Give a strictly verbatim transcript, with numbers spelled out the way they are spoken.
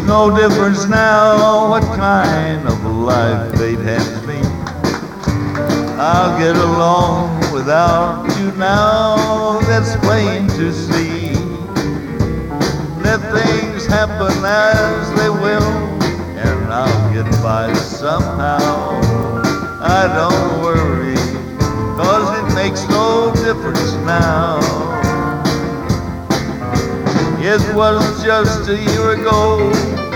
no difference now what kind of a life fate hands me. I'll get along without you now, that's plain to see. Let things happen as they will, and I'll get by somehow. I don't worry, cause it makes no difference now. It was just a year ago